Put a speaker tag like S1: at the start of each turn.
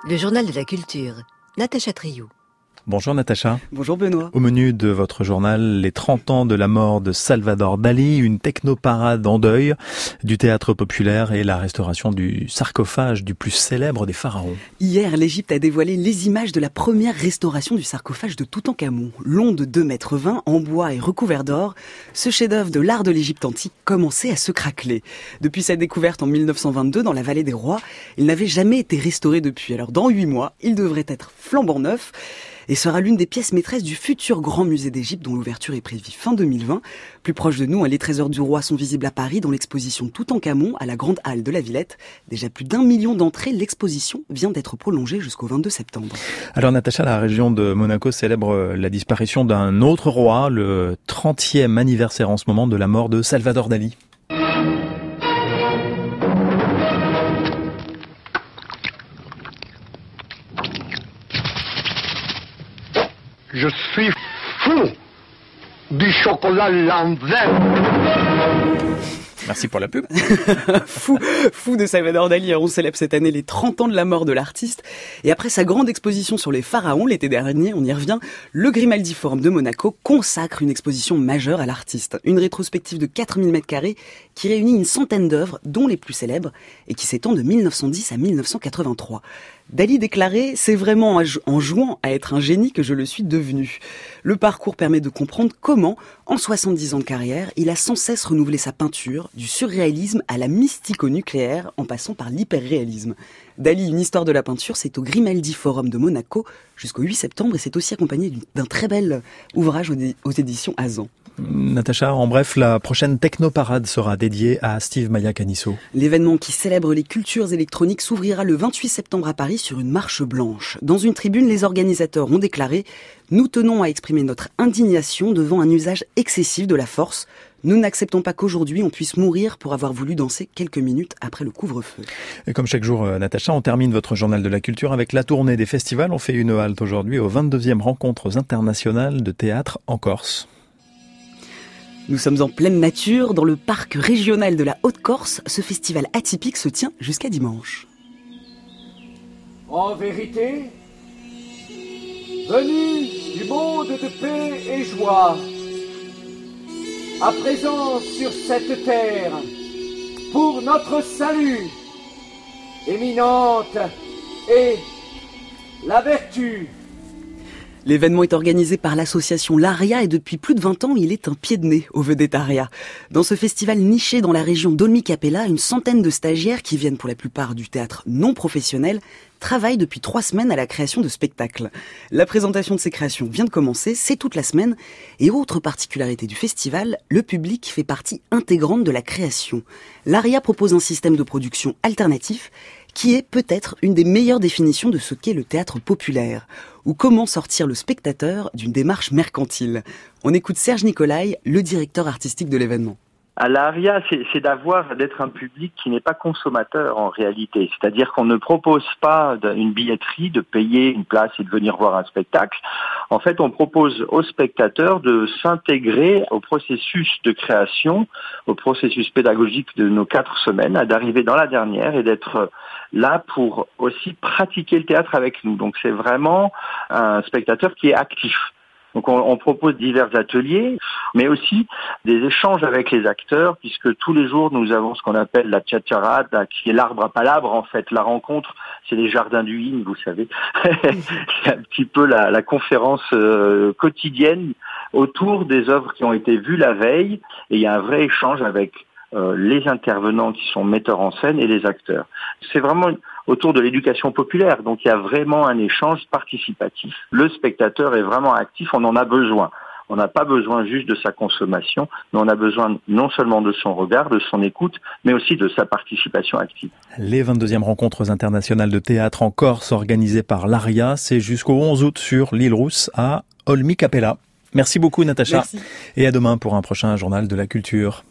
S1: Le journal de la culture, Natacha Triou.
S2: Bonjour Natacha.
S3: Bonjour Benoît.
S2: Au menu de votre journal, les 30 ans de la mort de Salvador Dali, une technoparade en deuil du théâtre populaire et la restauration du sarcophage du plus célèbre des pharaons.
S3: Hier, l'Égypte a dévoilé les images de la première restauration du sarcophage de Toutankhamon. Long de 2,20 m, en bois et recouvert d'or, ce chef-d'œuvre de l'art de l'Égypte antique commençait à se craqueler. Depuis sa découverte en 1922 dans la vallée des rois, il n'avait jamais été restauré depuis. Alors dans 8 mois, il devrait être flambant neuf et sera l'une des pièces maîtresses du futur Grand Musée d'Égypte dont l'ouverture est prévue fin 2020. Plus proche de nous, les trésors du roi sont visibles à Paris dans l'exposition Toutankhamon à la Grande Halle de la Villette. Déjà plus d'1 million d'entrées, l'exposition vient d'être prolongée jusqu'au 22 septembre.
S2: Alors Natacha, la région de Monaco célèbre la disparition d'un autre roi, le 30e anniversaire en ce moment de la mort de Salvador Dali.
S4: Je suis fou du chocolat l'envers.
S2: Merci pour la pub.
S3: Fou de Salvador Dali. On célèbre cette année les 30 ans de la mort de l'artiste. Et après sa grande exposition sur les pharaons l'été dernier, on y revient, le Grimaldi Forum de Monaco consacre une exposition majeure à l'artiste. Une rétrospective de 4000 m² qui réunit une centaine d'œuvres, dont les plus célèbres, et qui s'étend de 1910 à 1983. Dali déclarait « C'est vraiment en jouant à être un génie que je le suis devenu ». Le parcours permet de comprendre comment, en 70 ans de carrière, il a sans cesse renouvelé sa peinture, du surréalisme à la mystico-nucléaire, en passant par l'hyperréalisme. Dali, une histoire de la peinture, c'est au Grimaldi Forum de Monaco jusqu'au 8 septembre et c'est aussi accompagné d'un très bel ouvrage aux éditions Azan.
S2: Natacha, en bref, la prochaine technoparade sera dédiée à Steve Maya Canisso.
S3: L'événement qui célèbre les cultures électroniques s'ouvrira le 28 septembre à Paris sur une marche blanche. Dans une tribune, les organisateurs ont déclaré « Nous tenons à exprimer notre indignation devant un usage excessif de la force. Nous n'acceptons pas qu'aujourd'hui on puisse mourir pour avoir voulu danser quelques minutes après le couvre-feu. »
S2: Et comme chaque jour, Natacha, on termine votre journal de la culture avec la tournée des festivals. On fait une halte aujourd'hui aux 22e rencontres internationales de théâtre en Corse.
S3: Nous sommes en pleine nature, dans le parc régional de la Haute-Corse. Ce festival atypique se tient jusqu'à dimanche.
S5: En vérité, venu du monde de paix et joie, à présent sur cette terre, pour notre salut, éminente est la vertu.
S3: L'événement est organisé par l'association L'Aria et depuis plus de 20 ans, il est un pied de nez au Vedettariat. Dans ce festival niché dans la région d'Olmi-Capella, une centaine de stagiaires qui viennent pour la plupart du théâtre non professionnel travaillent depuis 3 semaines à la création de spectacles. La présentation de ces créations vient de commencer, c'est toute la semaine. Et autre particularité du festival, le public fait partie intégrante de la création. L'Aria propose un système de production alternatif qui est peut-être une des meilleures définitions de ce qu'est le théâtre populaire, ou comment sortir le spectateur d'une démarche mercantile. On écoute Serge Nicolai, le directeur artistique de l'événement.
S6: À l'Aria, c'est d'être un public qui n'est pas consommateur en réalité. C'est-à-dire qu'on ne propose pas une billetterie, de payer une place et de venir voir un spectacle. En fait, on propose aux spectateurs de s'intégrer au processus de création, au processus pédagogique de nos 4 semaines, d'arriver dans la dernière et d'être là pour aussi pratiquer le théâtre avec nous. Donc c'est vraiment un spectateur qui est actif. Donc on propose divers ateliers, mais aussi des échanges avec les acteurs, puisque tous les jours nous avons ce qu'on appelle la tchatcharade, qui est l'arbre à palabres en fait. La rencontre, c'est les jardins du Yin, vous savez. C'est un petit peu la conférence quotidienne autour des œuvres qui ont été vues la veille, et il y a un vrai échange avec les intervenants qui sont metteurs en scène et les acteurs. C'est vraiment autour de l'éducation populaire, donc il y a vraiment un échange participatif. Le spectateur est vraiment actif, on en a besoin. On n'a pas besoin juste de sa consommation, mais on a besoin non seulement de son regard, de son écoute, mais aussi de sa participation active.
S2: Les 22e rencontres internationales de théâtre en Corse organisées par l'Aria, c'est jusqu'au 11 août sur l'île Rousse à Olmi-Capella. Merci beaucoup Natacha.
S3: Merci.
S2: Et à demain pour un prochain journal de la culture.